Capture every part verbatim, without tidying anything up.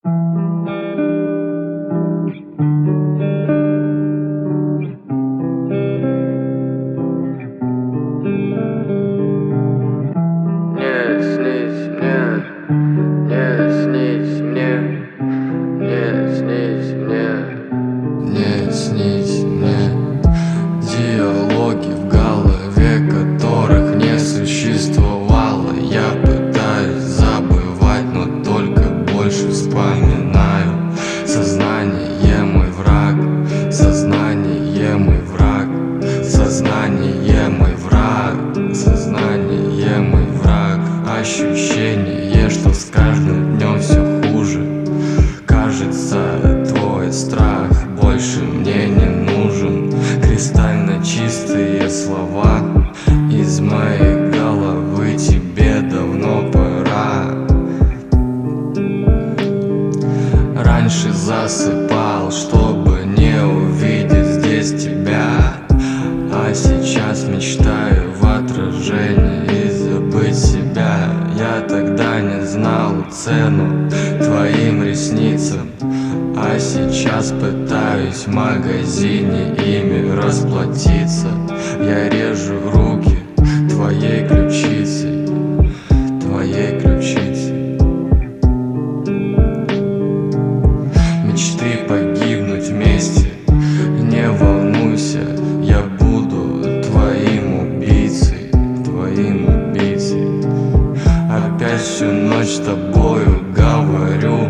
Снись мне диалоги в голове, которых не существовало. Я пытаюсь забывать, но только больше вспоминаю. Сознание мой враг, сознание мой враг, сознание мой враг, сознание мой враг. Ощущение, что с каждым днем все хуже. Кажется, твой страх больше мне не нужен. Кристально чистые слова из моей головы тебе давно пора. Раньше засыпал, чтобы не увидеть здесь тебя, а сейчас мечтаю в отражении забыть себя. Я тогда не знал цену твоим ресницам, а сейчас пытаюсь в магазине ими расплатиться. Я режу руки твоей ключицей, твоей ключицей. Мечты погибнуть вместе, не волнуйся, я буду твоим убийцей, твоим убийцей. Опять всю ночь с тобою говорю,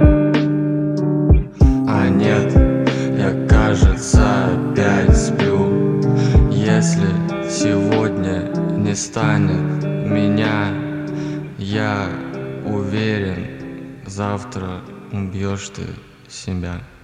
а нет, я, кажется, опять сплю. Если сегодня не станет меня, я уверен, завтра убьешь ты себя.